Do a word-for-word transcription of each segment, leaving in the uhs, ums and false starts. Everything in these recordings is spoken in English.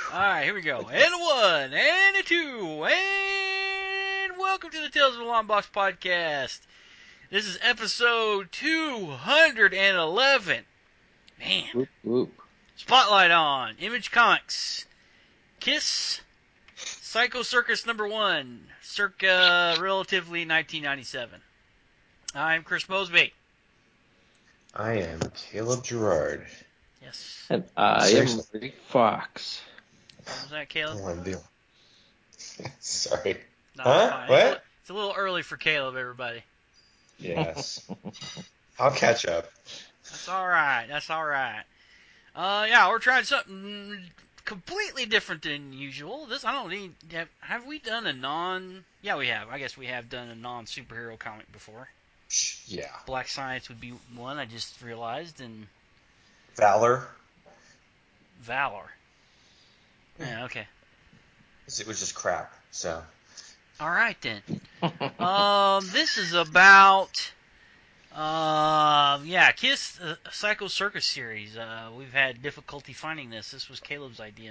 Alright, here we go. And a one, and a two, and welcome to the Tales of the Long Box podcast. This is episode two hundred eleven. Man. Whoop, whoop. Spotlight on Image Comics. Kiss. Psycho Circus number one. Circa relatively nineteen ninety-seven. I'm Chris Mosby. I am Caleb Gerard. Yes. And I am Rick Fox. What was that, Caleb? Oh, I'm deal. Sorry. No, Huh? it's fine. What? It's a, it's a little early for Caleb, everybody. Yes. I'll catch up. That's alright. That's alright. Uh, yeah, we're trying something completely different than usual. This, I don't need, have, have we done a non, yeah, we have. I guess we have done a non-superhero comic before. Yeah. Black Science would be one, I just realized, and Valor. Valor. Yeah, okay. It was just crap, so. Alright then. um, this is about, uh, yeah, Kiss uh, Psycho Circus series. Uh, we've had difficulty finding this. This was Caleb's idea.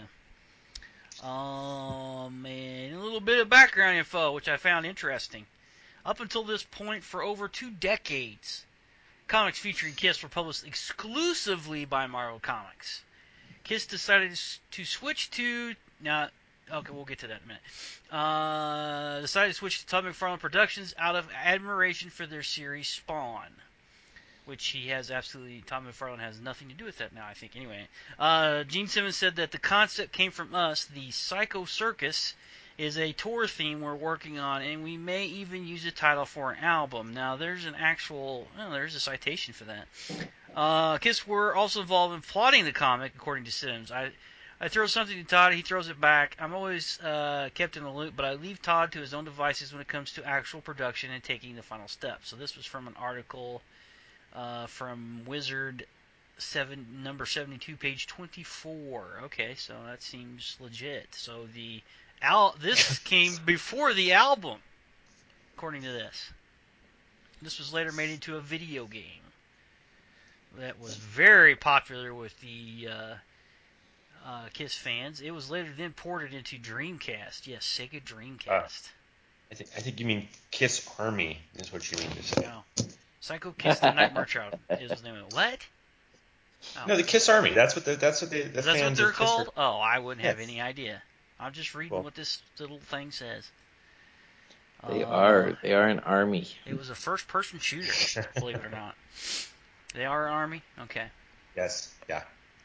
Um, and a little bit of background info, which I found interesting. Up until this point, for over two decades, comics featuring Kiss were published exclusively by Marvel Comics. Kiss decided to switch to now. Okay, we'll get to that in a minute. Uh, decided to switch to Todd McFarlane Productions out of admiration for their series Spawn, which he has absolutely. Todd McFarlane has nothing to do with that now, I think. Anyway, uh, Gene Simmons said that the concept came from us. The Psycho Circus is a tour theme we're working on, and we may even use the title for an album. Now, there's an actual, well, there's a citation for that. Uh, Kiss were also involved in plotting the comic, according to Simmons. I, I throw something to Todd, he throws it back. I'm always uh, kept in the loop, but I leave Todd to his own devices when it comes to actual production and taking the final step. So this was from an article uh, from Wizard seven, number seventy-two, page twenty-four. Okay, so that seems legit. So the Al- this came before the album, according to this. This was later made into a video game that was very popular with the uh, uh, Kiss fans. It was later then ported into Dreamcast. Yes, Sega Dreamcast. Uh, I think I think you mean Kiss Army is what you mean to say. No. Psycho Kiss the Nightmare Child is the name of it. What? Oh. No, the Kiss Army. That's what the that's what the, the Is that fans what they're of Kiss called? are. Oh, I wouldn't have Yes. any idea. I'm just reading Well, what this little thing says. They uh, are. They are an army. It was a first-person shooter, believe it or not. They are an army? Okay. Yes. Yeah.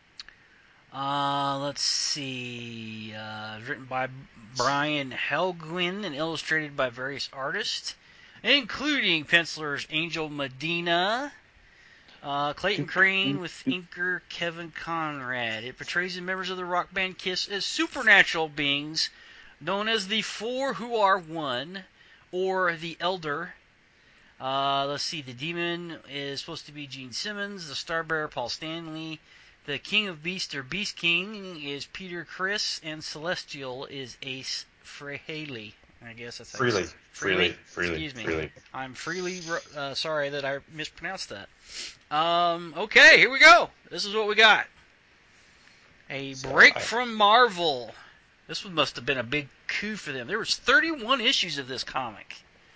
Uh, let's see. Uh, written by Brian Helgwin and illustrated by various artists, including pencilers Angel Medina, uh, Clayton Crane with inker Kevin Conrad. It portrays the members of the rock band Kiss as supernatural beings known as the Four Who Are One, or the Elder. Uh, let's see. The Demon is supposed to be Gene Simmons. The Starbearer, Paul Stanley. The King of Beasts, or Beast King, is Peter Criss, and Celestial is Ace Frehley. I guess that's how Freely. you say it. Freely. Freely. Freely. Excuse me. Freely. I'm freely uh, sorry that I mispronounced that. Um, okay, here we go. This is what we got. A So break I- from Marvel. This one must have been a big coup for them. There was thirty-one issues of this comic.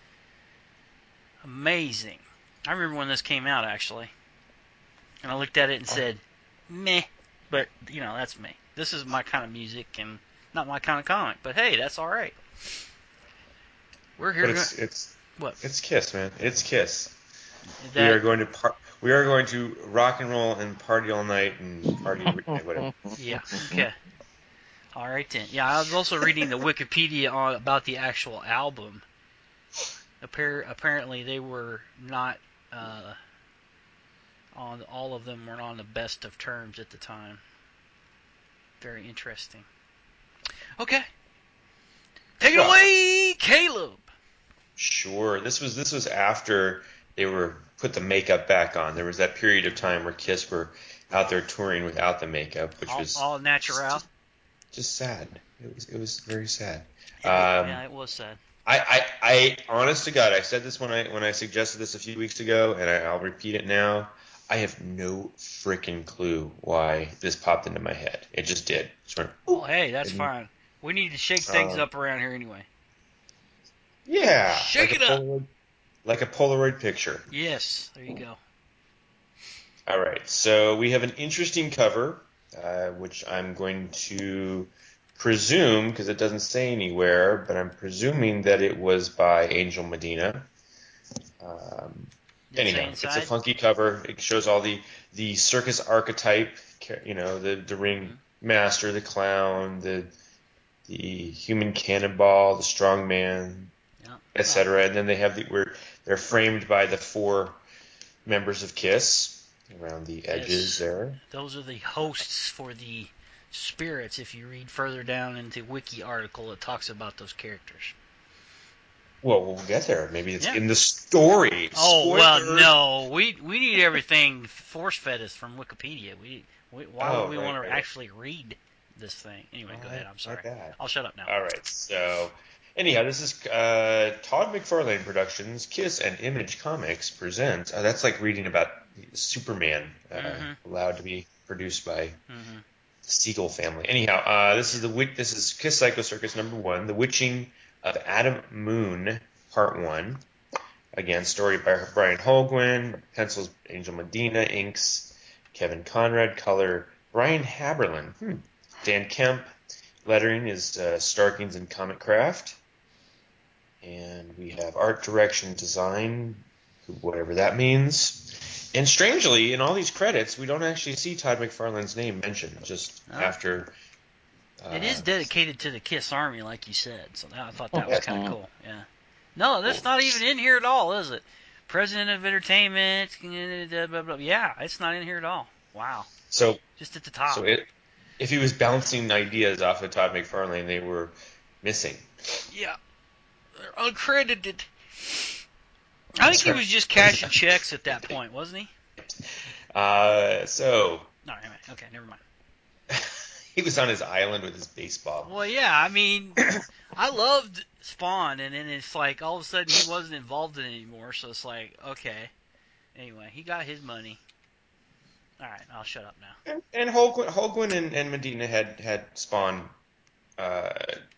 Amazing. I remember when this came out, actually. And I looked at it and said, meh. But, you know, that's me. This is my kind of music and not my kind of comic. But, hey, that's all right. We're here. But it's it's what? It's Kiss, man. It's Kiss. That, we are going to par- we are going to rock and roll and party all night and party whatever. Yeah. Okay. All right then. Yeah, I was also reading the Wikipedia on about the actual album. Appar- apparently, they were not uh, on. All of them were on the best of terms at the time. Very interesting. Okay. Take it Well, away, Caleb. Sure. This was this was after they were put the makeup back on. There was that period of time where Kiss were out there touring without the makeup, which all, was all natural. Just, just sad. It was it was very sad. It, um, yeah, it was sad. I, I, I, honest to God, I said this when I when I suggested this a few weeks ago, and I, I'll repeat it now. I have no freaking clue why this popped into my head. It just did. Just went, Well, hey, that's and, fine. We need to shake things um, up around here anyway. Yeah, Shake like it a up. Polaroid, like a Polaroid picture. Yes, there you go. All right, so we have an interesting cover, uh, which I'm going to presume, because it doesn't say anywhere, but I'm presuming that it was by Angel Medina. Um, Did it say anyhow, it's a inside? funky cover. It shows all the, the circus archetype, you know, the, the ring Mm-hmm. master, the clown, the the human cannonball, the strongman, Yeah. et cetera. And then they have the where they're framed by the four members of KISS around the edges Yes. there. Those are the hosts for the spirits. If you read further down into Wiki article, it talks about those characters. Well, we'll get there. Maybe it's Yeah. in the story. Oh, Spoiler. well, no. We we need everything force fed us from Wikipedia. We, we why Oh, would we right, want to right. actually read this thing? Anyway, Oh, go ahead. I'm sorry. my bad. I'll shut up now. All right. So, anyhow, this is uh, Todd McFarlane Productions, KISS and Image Comics present. Uh, that's like reading about Superman, uh, Mm-hmm. allowed to be produced by Mm-hmm. the Siegel family. Anyhow, uh, this Yeah. is the wit- this is KISS Psycho Circus number one, The Witching of Adam Moon, part one. Again, story by Brian Holguin, pencils Angel Medina, inks Kevin Conrad, color Brian Haberlin, hmm. Dan Kemp, lettering is uh, Starkings and Comic Craft, and we have art direction design, whatever that means. And strangely, in all these credits, we don't actually see Todd McFarlane's name mentioned. Just Oh. after uh, It is dedicated to the KISS Army, like you said, so I thought that Oh, was that's kind of cool. cool. Yeah. No, that's not even in here at all, is it? President of Entertainment, blah, blah, blah. Yeah, it's not in here at all. Wow. So, Just at the top. so it, if he was bouncing ideas off of Todd McFarlane, they were missing. Yeah. They're uncredited. I think That's he right. was just cashing checks at that point, wasn't he? Uh, so No, anyway. Okay, never mind. he was on his island with his baseball. Well, yeah, I mean, I loved Spawn, and then it's like all of a sudden he wasn't involved in it anymore, so it's like, okay. Anyway, he got his money. All right, I'll shut up now. And, and Holguin, Holguin and, and Medina had had Spawn uh,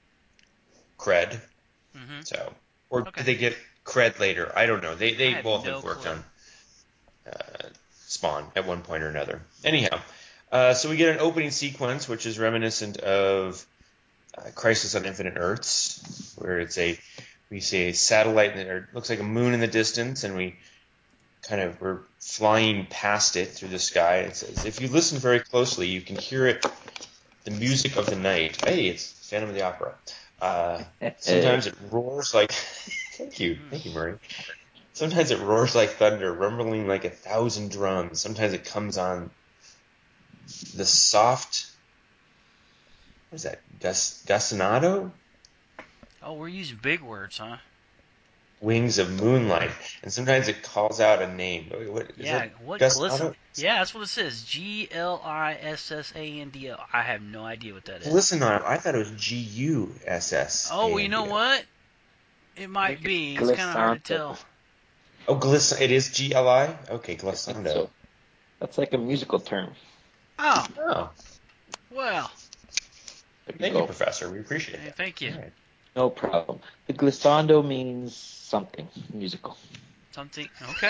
cred. Mm-hmm. So, or Okay. did they get cred later? I don't know. They they I have both no have worked clue. on uh, Spawn at one point or another. Anyhow, uh, so we get an opening sequence which is reminiscent of uh, Crisis on Infinite Earths, where it's a we see a satellite that or looks like a moon in the distance, and we kind of we're flying past it through the sky. It says if you listen very closely, you can hear it, the music of the night. Hey, it's Phantom of the Opera. Uh, sometimes it roars like. Thank you, thank you, Murray. Sometimes it roars like thunder, rumbling like a thousand drums. Sometimes it comes on the soft. What is that? Gus Gusanato? Oh, we're using big words, huh? Wings of moonlight, and sometimes it calls out a name. What is Yeah, that? what glisten? Gusanato? Yeah, that's what it says. G L I S S A N D O. I have no idea what that is. Glissanado. I thought it was G U S S. Oh, well, you know what? It might be. It's kind of hard to tell. Oh, Gliss. It is G L I. Okay, Glissando. So that's like a musical term. Oh, Oh, well. There you thank go. you, Professor. We appreciate Hey, that. thank you. All right. No problem. The glissando means something musical. Something. Okay.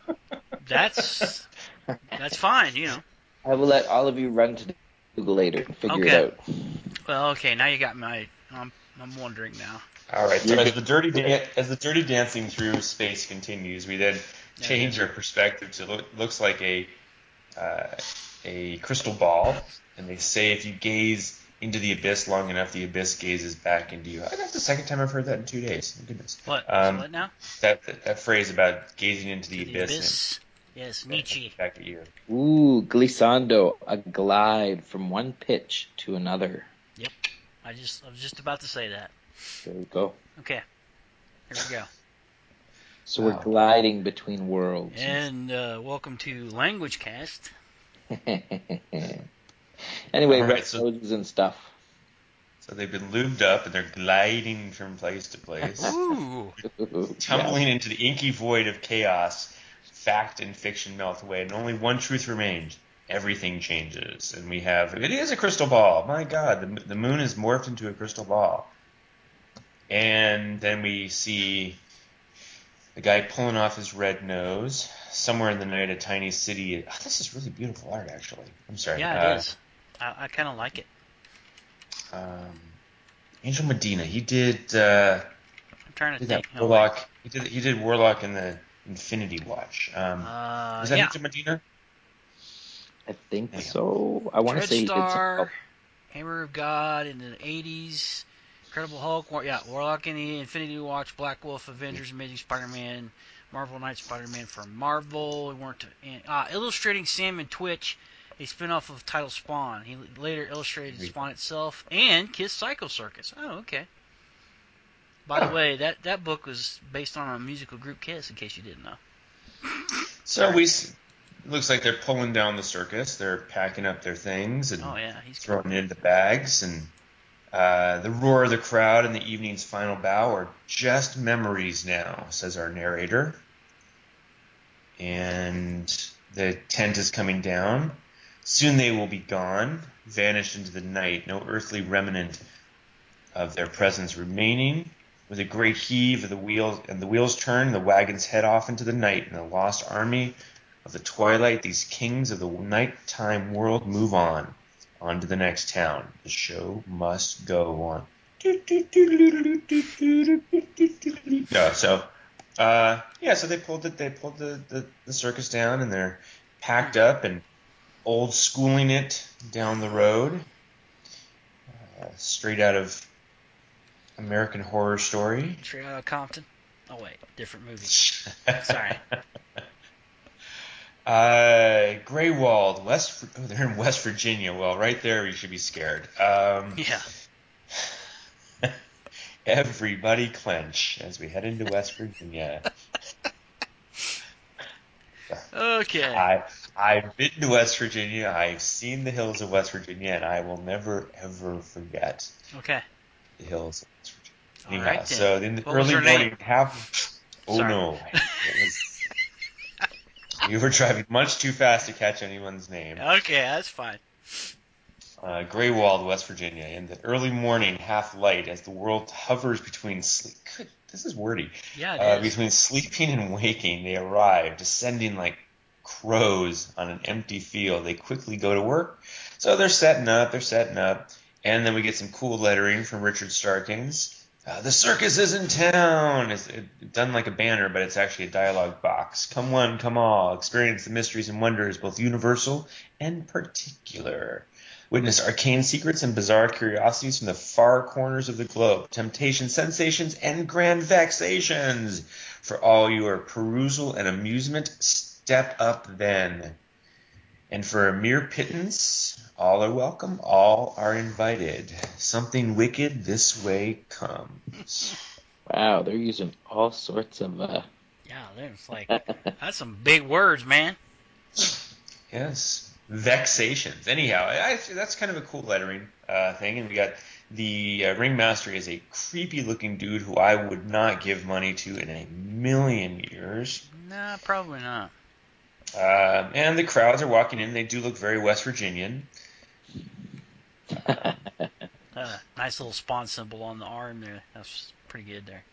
That's that's fine, you know. I will let all of you run to Google later and figure Okay. it out. Well, okay. Now you got my. I'm I'm wondering now. All right. So You're as good. the dirty dan- as the dirty dancing through space continues, we then change our perspective to look looks like a uh, a crystal ball, and they say if you gaze into the abyss long enough, the abyss gazes back into you. That's the second time I've heard that in two days. My goodness. What? Um, what now? that, that that phrase about gazing into the To the abyss, abyss. Yes, and Nietzsche. back at you. Ooh, glissando, a glide from one pitch to another. Yep. I just I was just about to say that. There we go. Okay. Here we go. So Wow. we're gliding between worlds. And uh, welcome to Language Cast. Anyway, All right, red so- roses and stuff. So they've been lubed up and they're gliding from place to place, Ooh. tumbling into the inky void of chaos fact and fiction melt away, and only one truth remained. Everything changes, and we have it is a crystal ball. My God, the the moon is morphed into a crystal ball, and then we see the guy pulling off his red nose. Somewhere in the night, a tiny city. Oh, this is really beautiful art, actually. I'm sorry. Yeah, it uh, is. I, I kind of like it. Um, Angel Medina. He did. Uh, I'm trying to did think. that Oh, wait. Warlock. He did. He did Warlock in the Infinity Watch. Um, Uh, was that yeah. Angel Medina? I think Anyhow. so. I want to say he did some. Dreadstar, Hammer of God in the eighties, Incredible Hulk, War, yeah, Warlock in the Infinity Watch, Black Wolf, Avengers, Amazing Spider-Man, Marvel Knight Spider-Man for Marvel. We weren't and, uh, illustrating Sam and Twitch, a spin-off of title Spawn. He later illustrated Spawn itself and Kiss Psycho Circus. Oh, okay. By the Oh. way, that, that book was based on a musical group Kiss, in case you didn't know. So Sorry. we. s- It looks like they're pulling down the circus. They're packing up their things and Oh, yeah, he's throwing cool. it into bags. And uh, the roar of the crowd and the evening's final bow are just memories now, says our narrator. And the tent is coming down. Soon they will be gone, vanished into the night, no earthly remnant of their presence remaining. With a great heave of the wheels and the wheels turn, the wagons head off into the night, and the lost army of the twilight, these kings of the nighttime world, move on, on to the next town. The show must go on. Yeah, so uh, yeah, so they pulled it. They pulled the, the, the circus down, and they're packed up and old schooling it down the road, uh, straight out of American Horror Story. Straight out of Compton. Oh, wait, different movie. Sorry. Uh, Greywald, West. Oh, they're in West Virginia. Well, right there, you should be scared. Um, Yeah. Everybody clench as we head into West Virginia. Okay. I I've been to West Virginia. I've seen the hills of West Virginia, and I will never ever forget Okay. the hills of West Virginia. All Anyhow, right, then. so in the What was early her name? morning, half. Oh Sorry. no, it was. You were driving much too fast to catch anyone's name. Okay, that's fine. Uh, Greywald, West Virginia, in the early morning, half light, as the world hovers between sleep. Good, this is wordy. Yeah, it Uh, is. between sleeping and waking, they arrive, descending like crows on an empty field. They quickly go to work. So they're setting up, they're setting up, and then we get some cool lettering from Richard Starkings. Uh, the circus is in town. It's it, done like a banner, but it's actually a dialogue box. Come one, come all. Experience the mysteries and wonders, both universal and particular. Witness arcane secrets and bizarre curiosities from the far corners of the globe, temptations, sensations, and grand vexations. For all your perusal and amusement, step up then. And for a mere pittance, all are welcome, all are invited. Something wicked this way comes. Wow, they're using all sorts of. Uh... Yeah, there's like that's some big words, man. Yes. Vexations. Anyhow, I, I, that's kind of a cool lettering uh, thing. And we got the uh, ringmaster is a creepy looking dude who I would not give money to in a million years. Nah, probably not. Uh, and the crowds are walking in. They do look very West Virginian. Uh, nice little Spawn symbol on the arm there. That's pretty good there.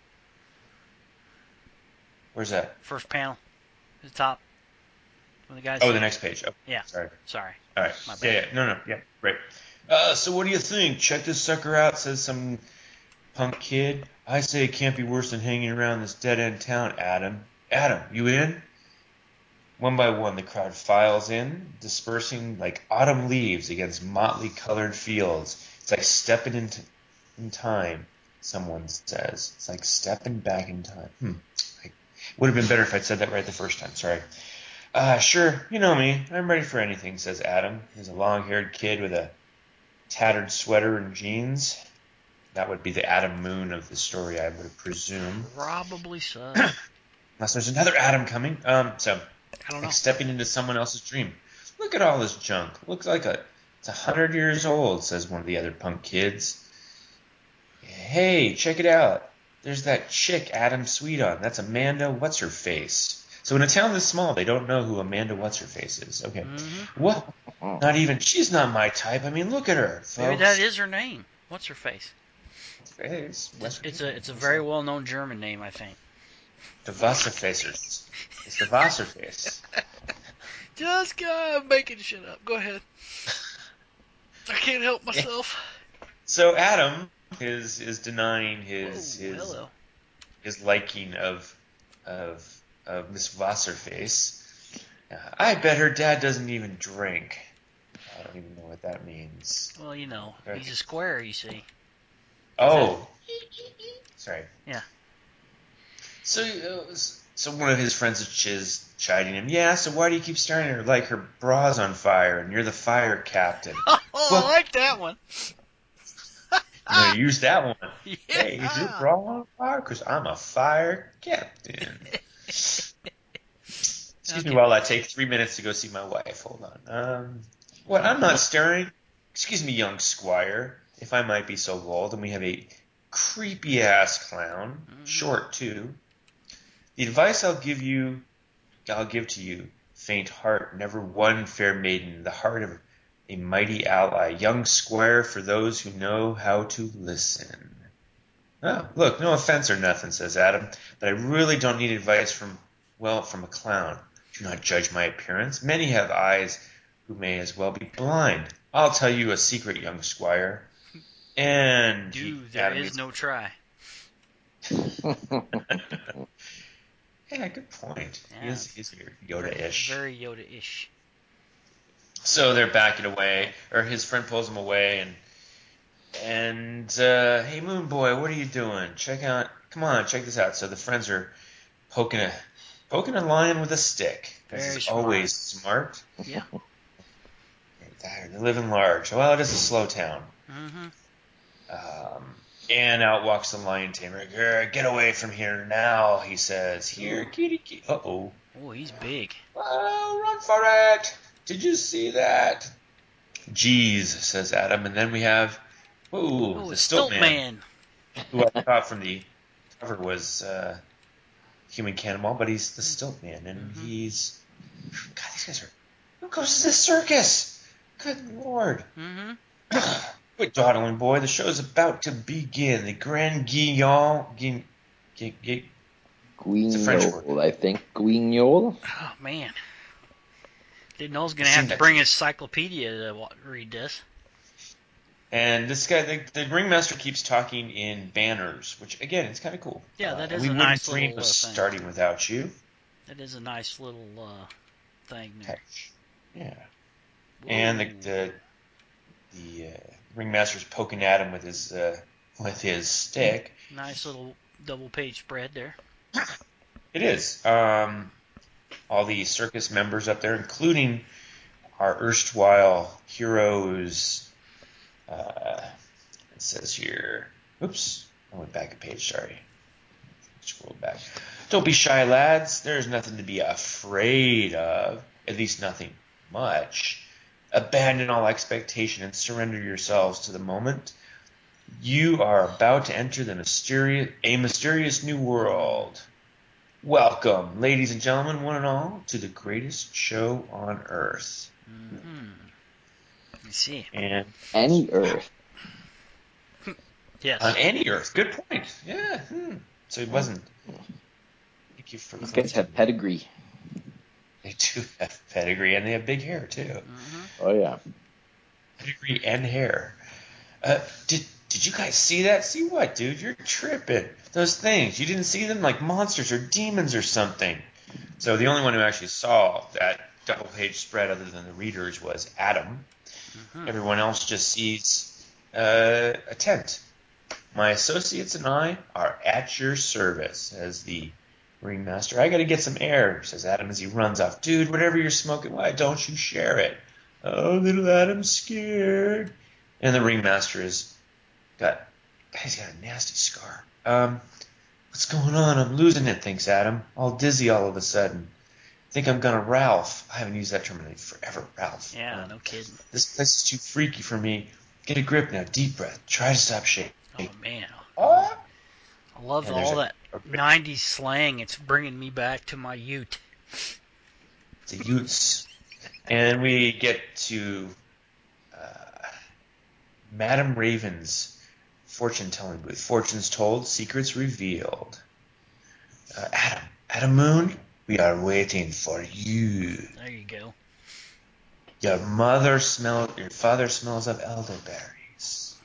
Where's that? First panel, the top. When the guys. Oh, the next page. Oh, yeah. Sorry. Sorry. All right. My bad. Yeah, yeah. No, no. Yeah. Right. Uh, so what do you think? Check this sucker out, says some punk kid. I say it can't be worse than hanging around this dead-end town, Adam. Adam, you in? One by one, the crowd files in, dispersing like autumn leaves against motley colored fields. It's like stepping into in time, someone says. It's like stepping back in time. Hmm. It would have been better if I'd said that right the first time. Sorry. Uh, sure, you know me. I'm ready for anything, says Adam. He's a long-haired kid with a tattered sweater and jeans. That would be the Adam Moon of the story, I would presume. Probably so. Unless there's another Adam coming. Um, so, I don't know. like stepping into someone else's dream. Look at all this junk. Looks like a it's a hundred years old, says one of the other punk kids. Hey, check it out. There's that chick Adam Sweet on. That's Amanda. What's her face? So in a town this small, they don't know who Amanda What's-Her-Face is. Okay. Mm-hmm. What? Not even, she's not my type. I mean, look at her, folks. Maybe that is her name. What's her face? Face. It's, it's a it's a very well known German name, I think. The Wasserfacers. It's the Wasserface. Just uh, making shit up. Go ahead. I can't help myself. So Adam is is denying his Whoa, his hello. his liking of of of Miss Wasserface. Uh, I bet her dad doesn't even drink. I don't even know what that means. Well, you know, he's a square, you see. Oh, sorry. Yeah. So, uh, so one of his friends is chiding him. Yeah. So why do you keep staring at her like her bra's on fire and you're the fire captain? Oh, Well, I like that one. I'm gonna use that one. Yeah. Hey, is your bra on fire? Cause I'm a fire captain. Excuse Okay. me while I take three minutes to go see my wife. Hold on. Um, what? I'm not staring. Excuse me, young squire, if I might be so bold. And we have a creepy ass clown, Mhm. short too. The advice I'll give you, I'll give to you, faint heart, never won fair maiden, the heart of a mighty ally, young squire for those who know how to listen. Oh, look, no offense or nothing, says Adam, but I really don't need advice from, well, from a clown. Do not judge my appearance. Many have eyes who may as well be blind. I'll tell you a secret, young squire. And Dude, he, there Adam is meets- no try. Yeah, good point. He Yeah. is, he's Yoda-ish. Very, very Yoda-ish. So they're backing away, or his friend pulls him away, and and uh, hey, Moon Boy, what are you doing? Check out, come on, check this out. So the friends are poking a poking a lion with a stick. This Very is smart. always smart. Yeah. They're living large. Well, it is a slow town. Mm-hmm. Um, and out walks the lion tamer. "Grr, Get away from here now," he says. Here, kitty, kitty. Uh oh. Oh, he's big. Oh, run for it! Did you see that? Jeez, says Adam, and then we have, ooh, Oh, the it's Stilt Stilt Man, Man. who I thought from the cover was uh, Human Cannonball, but he's the Stilt Man, and Mhm. he's, God, these guys are, who goes to this circus? Good Lord. Mm-hmm. Quit dawdling, boy. The show's about to begin. The Grand Guignol, Guign, Guign, Guign, It's a French word. Guignol, I think. Guignol? Oh, man. Didn't know I was going I've to have seen to that bring too. a encyclopedia to wa- read this. And this guy, the, the ringmaster keeps talking in banners, which again, it's kind of cool. Yeah, that uh, is we a wouldn't nice dream little, of uh, thing. starting without you. That is a nice little uh, thing there. Yeah. Whoa. And the the, the uh, ringmaster's poking at him with his uh, with his stick. Nice little double page spread there. It is. Um, all the circus members up there, including our erstwhile heroes. Uh, it says here. Oops, I went back a page. Sorry. Scroll back. Don't be shy, lads. There's nothing to be afraid of. At least nothing much. Abandon all expectation and surrender yourselves to the moment. You are about to enter the mysterious, a mysterious new world. Welcome, ladies and gentlemen, one and all, to the greatest show on earth. Mm-hmm. I see. And Any Earth. Yes. on any earth. Good point. Yeah. Hmm. So it wasn't. Thank you for These guys correcting have me. pedigree. They do have pedigree, and they have big hair too. Mm-hmm. Oh, yeah. Pedigree and hair. Uh, did did you guys see that? See what, dude? You're tripping. Those things. You didn't see them like monsters or demons or something. So the only one who actually saw that double page spread other than the readers was Adam. Mm-hmm. Everyone else just sees uh, a tent. My associates and I are at your service, says the ringmaster. I got to get some air, says Adam as he runs off. Dude, whatever you're smoking, why don't you share it? Oh, little Adam's scared. And the ringmaster is got, he's got a nasty scar. Um, what's going on? I'm losing it, thinks Adam. All dizzy all of a sudden. Think I'm gonna Ralph. I haven't used that term in forever, Ralph. Yeah, Um, no kidding. this place is too freaky for me. Get a grip now. Deep breath. Try to stop shaking. Oh, man. Oh! I love And there's all a, that a nineties slang. It's bringing me back to my youth. It's a Utes. And we get to uh, Madame Raven's fortune-telling booth. Fortunes told, secrets revealed. Uh, Adam, Adam Moon, we are waiting for you. There you go. Your mother smells, your father smells of elderberries.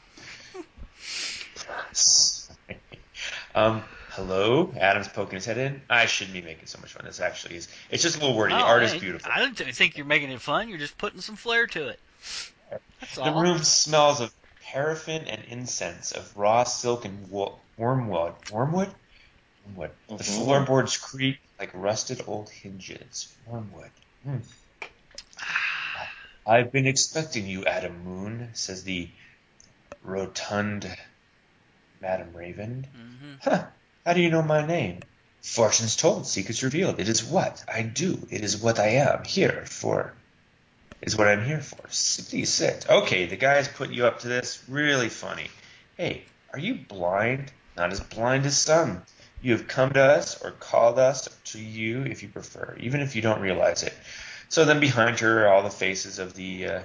um, hello? Adam's poking his head in. I shouldn't be making so much fun. This actually is. It's just a little wordy. The No, art is hey, beautiful. I don't think you're making it fun. You're just putting some flair to it. That's The all. room smells of paraffin and incense, of raw silk and wo- wormwood. Wormwood? Wormwood. The Mhm. floorboards creak like rusted old hinges. Wormwood. Mm. I've been expecting you, Adam Moon, says the rotund Madam Raven. Mm-hmm. Huh, how do you know my name? Fortune's told, secrets revealed. It is what I do. It is what I am here for. Is what I'm here for. Please sit. Okay, the guy's put you up to this. Really funny. Hey, are you blind? Not as blind as some. You have come to us or called us to you if you prefer, even if you don't realize it. So then behind her are all the faces of the uh,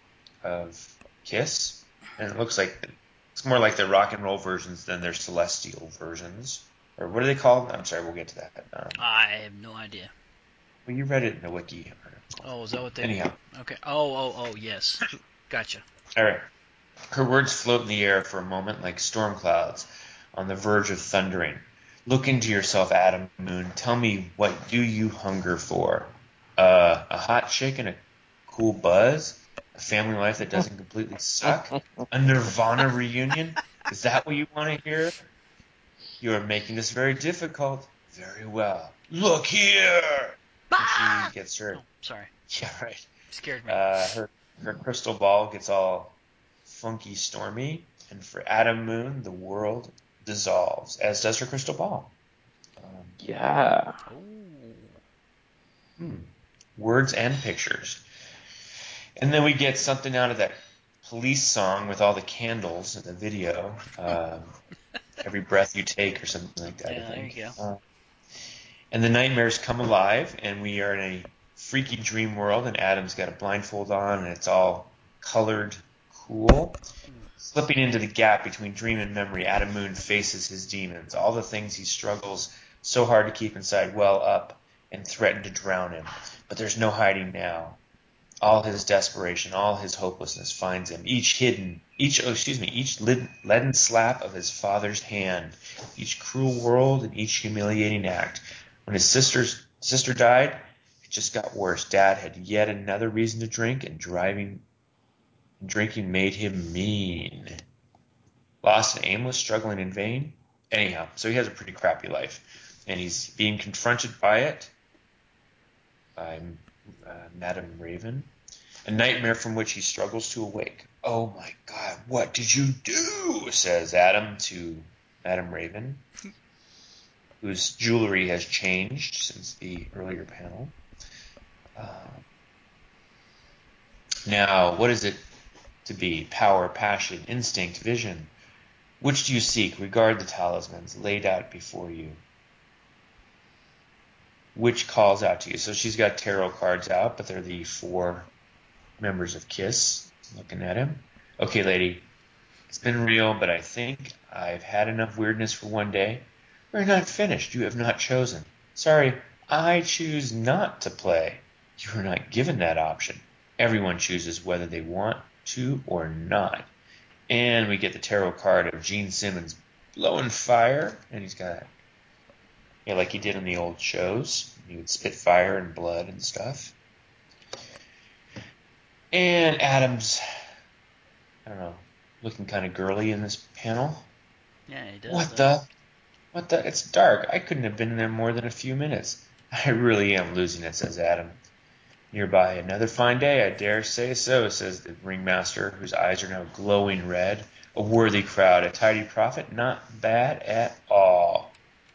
of Kiss, and it looks like it's more like their rock and roll versions than their celestial versions. Or what do they call them? I'm sorry, we'll get to that. Um, I have no idea. well, you read it in the wiki. Oh, is that what they? Anyhow. Okay. Oh, oh, oh, yes. Gotcha. All right. Her words float in the air for a moment like storm clouds on the verge of thundering. Look into yourself, Adam Moon. Tell me, what do you hunger for? Uh, a hot chick and a cool buzz? A family life that doesn't completely suck? A Nirvana reunion? Is that what you want to hear? You are making this very difficult. Very well. Look here! And she gets her... Oh, sorry. Yeah, right. Scared me. Uh, her, her crystal ball gets all funky stormy, and for Adam Moon, the world dissolves, as does her crystal ball. Um, Yeah. Oh. hmm. Words and pictures. And then we get something out of that police song with all the candles in the video. Um, Every breath you take, or something like that, Yeah, I there think. you go. Uh, and the nightmares come alive, and we are in a freaky dream world, and Adam's got a blindfold on, and it's all colored cool. Slipping into the gap between dream and memory, Adam Moon faces his demons, all the things he struggles so hard to keep inside well up and threaten to drown him. But there's no hiding now. All his desperation, all his hopelessness finds him. Each hidden, each oh, excuse me, each leaden slap of his father's hand, each cruel world, and each humiliating act. When his sister's sister died, it just got worse. Dad had yet another reason to drink, and driving, and drinking made him mean. Lost and aimless, struggling in vain. Anyhow, so he has a pretty crappy life, and he's being confronted by it, by uh, Madame Raven, a nightmare from which he struggles to awake. Oh my God, what did you do? Says Adam to Madame Raven, whose jewelry has changed since the earlier panel. Uh, now, what is it to be? Power, passion, instinct, vision. Which do you seek? Regard the talismans laid out before you. Which calls out to you? So she's got tarot cards out, but they're the four members of KISS looking at him. Okay, lady, it's been real, but I think I've had enough weirdness for one day. We're not finished. You have not chosen. Sorry, I choose not to play. You are not given that option. Everyone chooses whether they want to or not. And we get the tarot card of Gene Simmons blowing fire, and he's got, yeah, like he did in the old shows. He would spit fire and blood and stuff. And Adam's, I don't know, looking kind of girly in this panel. Yeah, he does. What That. the? What the? It's dark. I couldn't have been in there more than a few minutes. I really am losing it, says Adam. Nearby, another fine day, I dare say so, says the ringmaster, whose eyes are now glowing red. A worthy crowd, a tidy profit, not bad at all.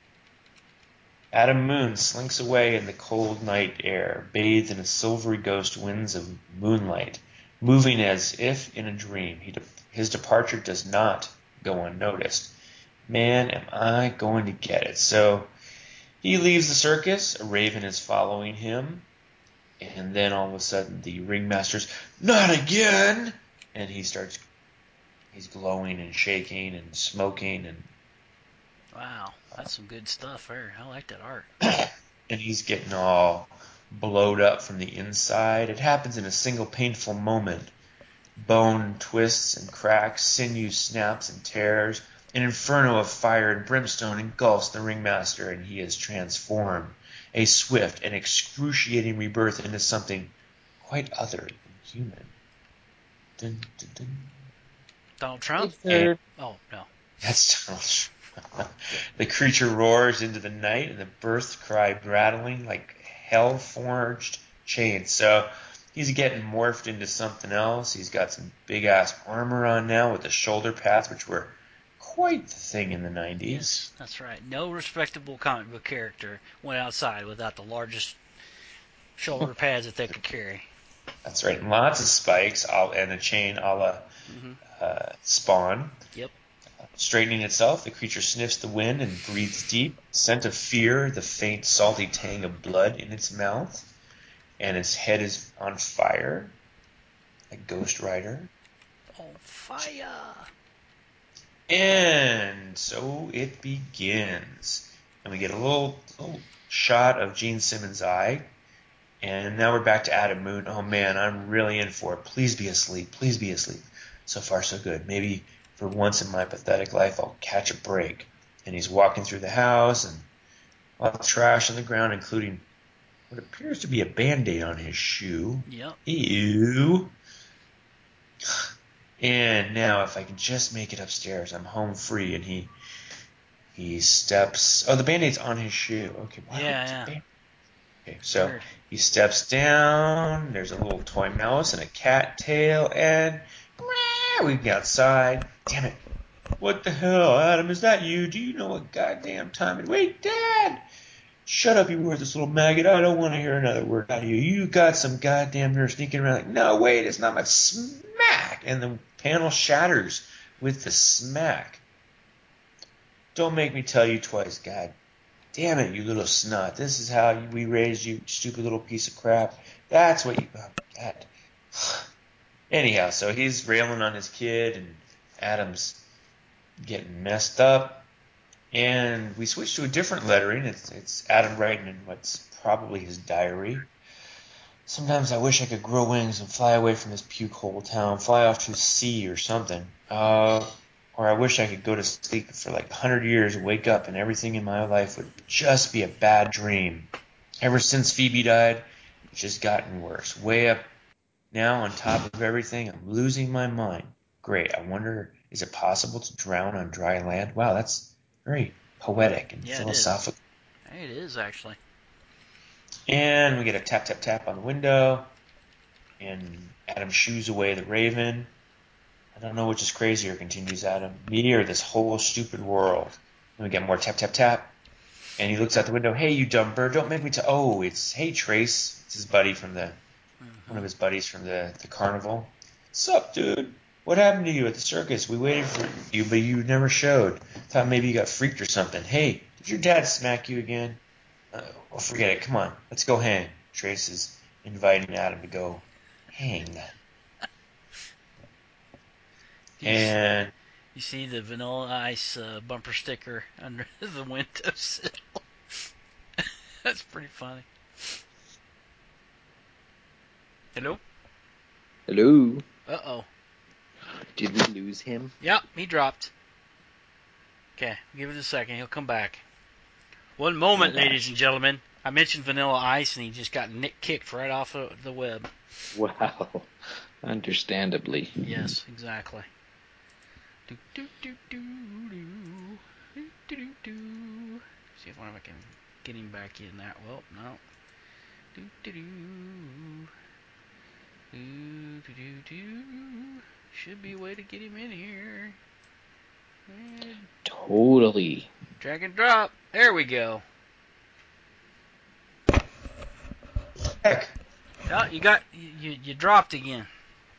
Adam Moon slinks away in the cold night air, bathed in a silvery ghost winds of moonlight, moving as if in a dream. He de- his departure does not go unnoticed. Man, am I going to get it. So He leaves the circus. A raven is following him. And then all of a sudden the ringmaster's, not again! And he starts, he's glowing and shaking and smoking. and Wow, that's some good stuff there. I like that art. And he's getting all blowed up from the inside. It happens in a single painful moment. Bone twists and cracks, sinew snaps and tears. An inferno of fire and brimstone engulfs the ringmaster, and he is transformed. A swift and excruciating rebirth into something quite other than human. Dun, dun, dun. Donald Trump? And Oh, no. that's Donald Trump. The creature roars into the night, and the birth cry rattling like hell-forged chains. So he's getting morphed into something else. He's got some big-ass armor on now with the shoulder pads, which were quite the thing in the nineties. Yes, that's right. No respectable comic book character went outside without the largest shoulder pads that they could carry. That's right. Lots of spikes and a chain a la Mm-hmm. uh, Spawn. Yep. Straightening itself, the creature sniffs the wind and breathes deep. Scent of fear, the faint, salty tang of blood in its mouth. And its head is on fire, like Ghost Rider. On fire! And so it begins. And we get a little, little shot of Gene Simmons' eye. And now we're back to Adam Moon. Oh man, I'm really in for it. Please be asleep. Please be asleep. So far, so good. Maybe for once in my pathetic life, I'll catch a break. And he's walking through the house, and all the trash on the ground, including what appears to be a Band-Aid on his shoe. Yep. Ew. And now, if I can just make it upstairs, I'm home free. And he he steps. Oh, the Band-Aid's on his shoe. Okay. Why Yeah, yeah. Okay, so Weird. he steps down. There's a little toy mouse and a cat tail, and we get outside. Damn it! What the hell, Adam? Is that you? Do you know what goddamn time it? Wait, Dad! Shut up, you worthless little maggot! I don't want to hear another word out of you. You got some goddamn nerve sneaking around. Like, no, wait, it's not my smack. And the panel shatters with the smack. Don't make me tell you twice, God. Damn it, you little snot. This is how we raised you, stupid little piece of crap. That's what you... Oh, God. Anyhow, so he's railing on his kid, and Adam's getting messed up. And we switch to a different lettering. It's, it's Adam writing in what's probably his diary. Sometimes I wish I could grow wings and fly away from this puke hole town, fly off to sea or something. Uh... Or I wish I could go to sleep for like a hundred years and wake up and everything in my life would just be a bad dream. Ever since Phoebe died, it's just gotten worse. Way up now on top of everything, I'm losing my mind. Great. I wonder, is it possible to drown on dry land? Wow, that's very poetic and Yeah, philosophical. It is. It is, actually. And we get a tap, tap, tap on the window. And Adam shoos away the raven. I don't know which is crazier, continues Adam, me or this whole stupid world. And we get more tap, tap, tap. And he looks out the window. Hey, you dumb bird, don't make me to... Oh, it's... Hey, Trace. It's his buddy from the... Mm-hmm. One of his buddies from the, the carnival. Sup, dude? What happened to you at the circus? We waited for you, but you never showed. Thought maybe you got freaked or something. Hey, did your dad smack you again? Uh, well, forget it. Come on. Let's go hang. Trace is inviting Adam to go hang. You s- And... You see the Vanilla Ice uh, bumper sticker under the windowsill. That's pretty funny. Hello? Hello. Uh-oh. Did we lose him? Yep, he dropped. Okay, give it a second. He'll come back. One moment, Hold on. ladies and gentlemen. I mentioned Vanilla Ice, and he just got nick kicked right off of the web. Wow. Understandably. Yes, exactly. Do, do, do, do, do, do, do, do, do. See if I can get him back in that. Well, no. Do, do, do. Do, do, do, do. Should be a way to get him in here. And Totally. drag and drop. There we go. Heck. Oh, you got you, you, you dropped again.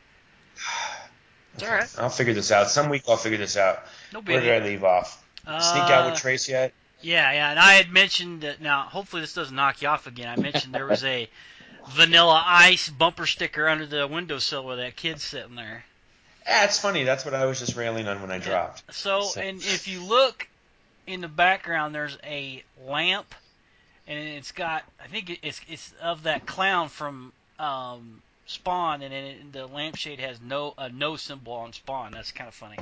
It's Okay, all right. I'll figure this out. Some week I'll figure this out. No Where biggie. did I leave off? Uh, Sneak out with Trace yet? Yeah, yeah, and I had mentioned that. Now, hopefully, this doesn't knock you off again. I mentioned there was a Vanilla Ice bumper sticker under the windowsill where that kid's sitting there. That's funny. That's what I was just railing on when I And dropped. so, So- and if you look in the background, there's a lamp, and it's got. I think it- it's it's of that clown from um, Spawn, and it, the lampshade has no a no symbol on Spawn. That's kind of funny.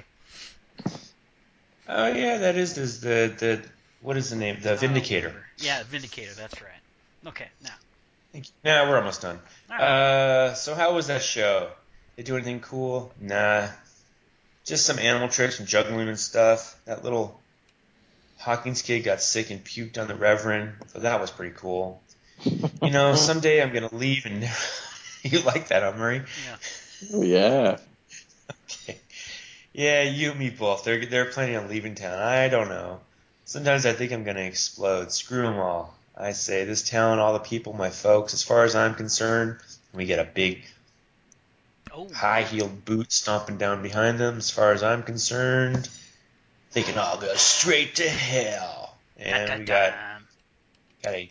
Oh yeah, that is this, the the what is the name? The I don't Vindicator. remember. Yeah, Vindicator. That's right. Okay, now. Thank you. Nah, we're almost done. All right. Uh, so how was that show? They do anything cool? Nah, just some animal tricks and juggling and stuff. That little Hawkins kid got sick and puked on the Reverend, so that was pretty cool. You know, someday I'm gonna leave and you like that, huh, Murray? Yeah. Oh, yeah. Okay. Yeah, you and me both. They're they're planning on leaving town. I don't know. Sometimes I think I'm gonna explode. Screw them all. I say this town, all the people, my folks. As far as I'm concerned, we get a big Oh. high-heeled boot stomping down behind them. As far as I'm concerned, they can all go straight to hell. And we got got a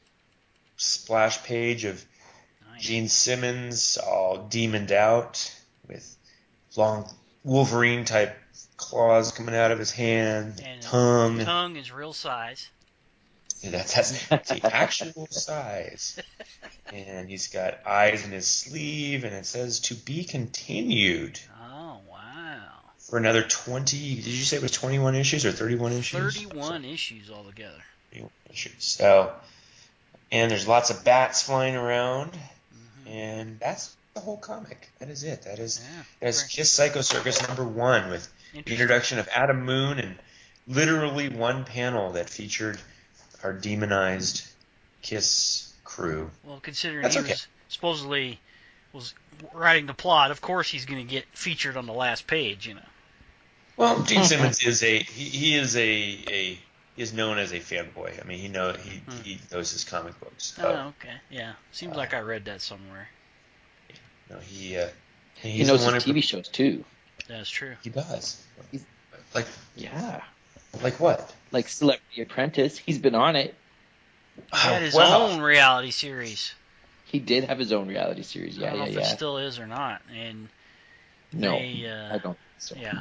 splash page of Nice. Gene Simmons all demoned out with long Wolverine type claws coming out of his hand, And tongue. his tongue is real size. Yeah, that's, that's, that's the actual size. And he's got eyes in his sleeve, and it says to be continued Oh, wow. for another twenty. Did you say it was twenty-one issues or thirty-one issues? thirty-one issues altogether. thirty-one issues. So, and there's lots of bats flying around, Mm-hmm. and that's the whole comic. That is it. That is Yeah. that's Very Kiss Psycho Circus number one with the interesting. introduction of Adam Moon and literally one panel that featured our demonized Kiss crew. Well, considering That's he okay. was supposedly was writing the plot, of course he's going to get featured on the last page, you know. Well, Gene Simmons is a he, he is a, a he is known as a fanboy. I mean, he know he, Hmm. he knows his comic books. Oh, So, okay. Yeah. Seems Uh, like I read that somewhere. no, he uh, he's He knows the one his who T V shows, too. That's true. he does. He's, like Yeah. like what? Like Celebrity Apprentice. He's been on it. He had his well, own reality series. He did have his own reality series. I Yeah, don't know yeah, if yeah. it still is or not. And No, they, uh, I don't think so. yeah.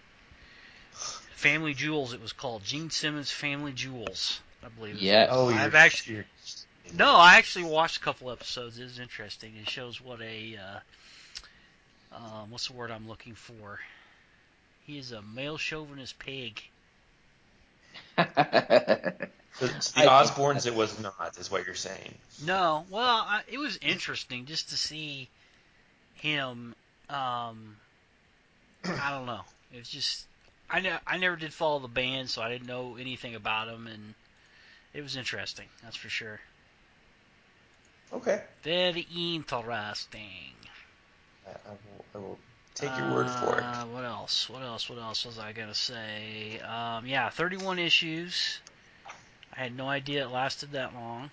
Family Jewels, it was called. Gene Simmons Family Jewels, I believe. is Yes. what it was. Oh, I've you're, actually you're no, I actually watched a couple episodes. It is interesting. It shows what a uh, um, what's the word I'm looking for? He is a male chauvinist pig. So, so the I think Osbournes, that- it was not, is what you're saying. No, well, I, it was interesting just to see him. Um, I don't know. It was just I ne- I never did follow the band, so I didn't know anything about him, and it was interesting. That's for sure. Okay. Very interesting. I, I, will, I will take your word for it. Uh, what else? What else? What else was I gonna say? Um, yeah, thirty-one issues. I had no idea it lasted that long.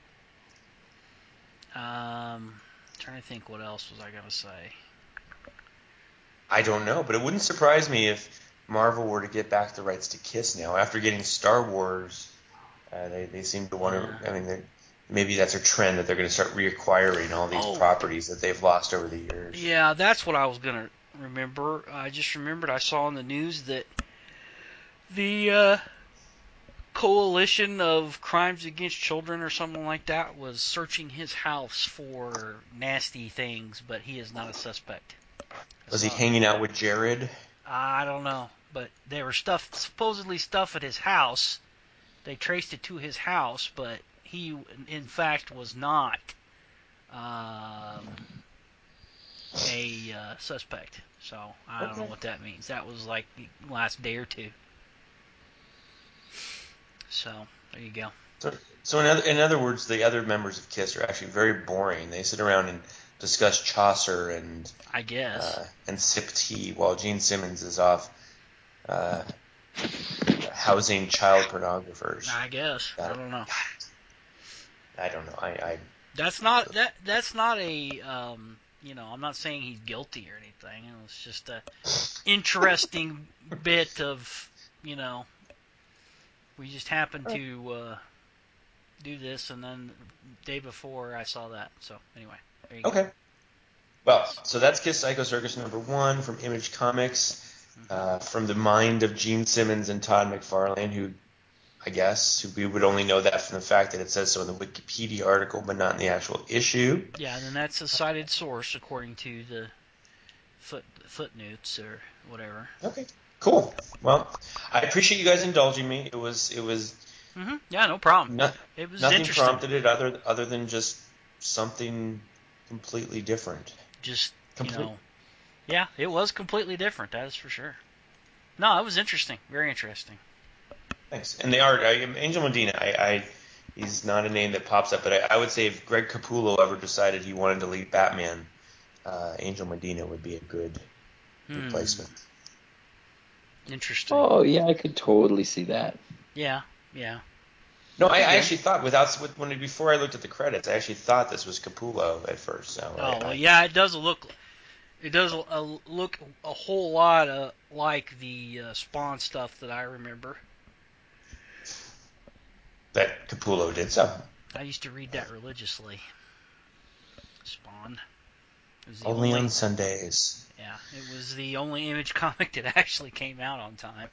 Um, trying to think what else was I gonna say. I don't know, but it wouldn't surprise me if Marvel were to get back the rights to Kiss now. After getting Star Wars, uh, they, they seem to want Yeah. to, I mean, maybe that's a trend that they're going to start reacquiring all these Oh. properties that they've lost over the years. Yeah, that's what I was gonna remember. I just remembered I saw in the news that the uh, Coalition of Crimes Against Children or something like that was searching his house for nasty things, but he is not a suspect. Was he So- hanging out with Jared? I don't know, but they were stuff supposedly stuff at his house. They traced it to his house, but he, in fact, was not um, a uh, suspect. So I don't Okay. know what that means. That was like the last day or two. So there you go. So, so in, other, in other words, the other members of Kiss are actually very boring. They sit around and discuss Chaucer and I guess. uh, and sip tea while Gene Simmons is off uh, housing child pornographers. I guess. I don't know. I don't know. I, I That's not that. That's not a. Um, you know, I'm not saying he's guilty or anything. It's just a interesting bit of, you know, We just happened to uh, do this, and then the day before I saw that. So anyway, there you Okay. go. Well, so that's Kiss Psycho Circus number one from Image Comics, uh, from the mind of Gene Simmons and Todd McFarlane, who, I guess, who we would only know that from the fact that it says so in the Wikipedia article, but not in the actual issue. Yeah, and then that's a cited source according to the foot footnotes or whatever. Okay, cool. Well, I appreciate you guys indulging me. It was it was Mm-hmm. Yeah, no problem. not, It was nothing interesting. prompted it other other than just something completely different. Just Complete. you know, yeah, it was completely different. That is for sure. No, it was interesting. Very interesting. Thanks. And the art, I, Angel Medina, I, I he's not a name that pops up, but I, I would say if Greg Capullo ever decided he wanted to lead Batman, uh, Angel Medina would be a good Hmm. replacement. Interesting. Oh yeah, I could totally see that. Yeah, yeah. No, I, I Okay. actually thought without with, when before I looked at the credits, I actually thought this was Capullo at first. So Oh, I, well, I, yeah, it does look. It does uh, look a whole lot uh, like the uh, Spawn stuff that I remember. that Capullo did so. I used to read that religiously. Spawn. It was the Only only. on Sundays. Yeah, it was the only Image comic that actually came out on time.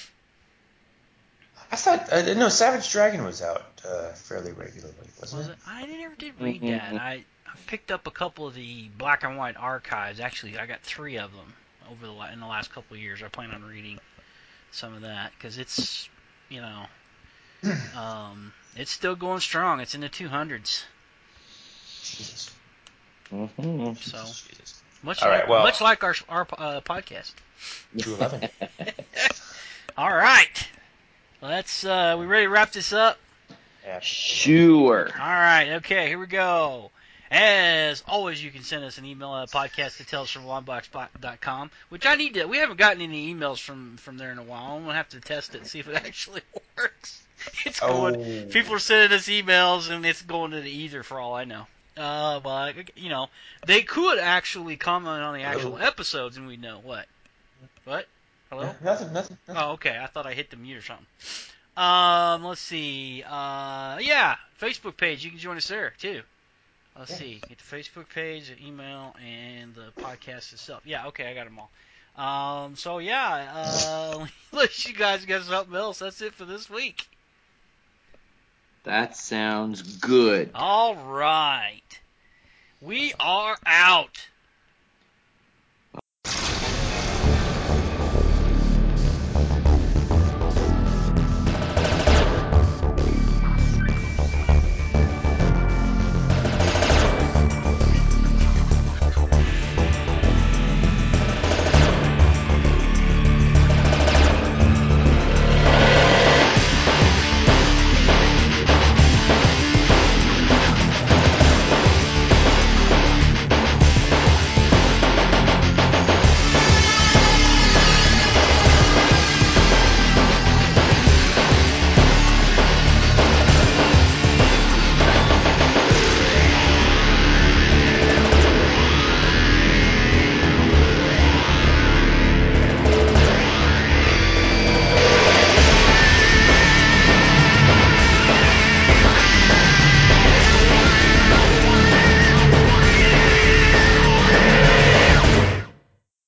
I thought uh, no, Savage Dragon was out uh, fairly regularly, wasn't Was it? it? I never did read Mm-hmm. that. I, I picked up a couple of the black and white archives. Actually, I got three of them over the in the last couple of years. I plan on reading some of that because it's, you know, um, it's still going strong. It's in the two hundreds. Jesus. Mm-hmm. So Jesus, Jesus. much All like right, well, much like our our uh, podcast. two eleven. All right, let's. Uh, we ready to wrap this up? Sure. All right, okay, here we go. As always, you can send us an email at podcast at tales from longbox dot com, which I need to. We haven't gotten any emails from, from there in a while. I'm gonna have to test it and see if it actually works. It's going. Oh. People are sending us emails and it's going to the ether for all I know. Uh, but you know, they could actually comment on the actual Hello? episodes and we know what. What? Hello? Nothing, nothing, nothing. Oh, okay. I thought I hit the mute or something. Um, let's see. Uh, yeah, Facebook page. You can join us there too. Let's Yeah. see. Get the Facebook page, the email, and the podcast itself. Yeah, okay, I got them all. Um, so yeah, uh, unless you guys got something else, that's it for this week. That sounds good. All right, we are out.